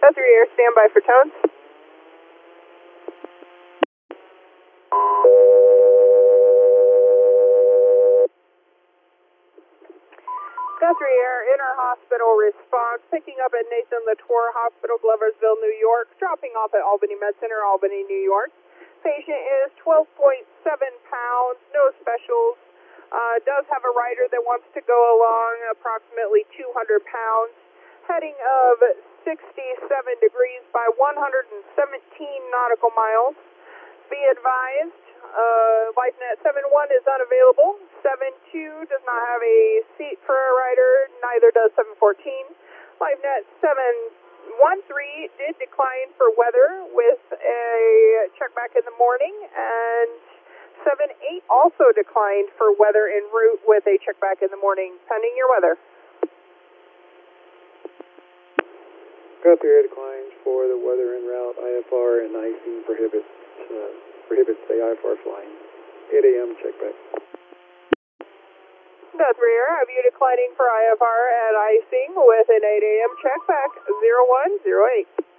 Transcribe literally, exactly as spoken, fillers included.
three Air, standby for tones. Guthrie Air, inter-hospital response, picking up at Nathan Latour Hospital, Gloversville, New York, dropping off at Albany Med Center, Albany, New York. Patient is twelve point seven pounds, no specials. Uh, does have a rider that wants to go along, approximately two hundred pounds. Heading of sixty-seven degrees by one hundred seventeen nautical miles. Be advised, uh, LifeNet seven one is unavailable. seven two does not have a seat for a rider, neither does seven fourteen. LifeNet seven one three did decline for weather with a check back in the morning, and seven eight also declined for weather en route with a check back in the morning, pending your weather. Guthrie Air declines for the weather en route. I F R and icing prohibits uh, prohibits the I F R flying. eight A M check back. Guthrie Air, have you declining for I F R at icing with an eight A M check back zero one zero eight.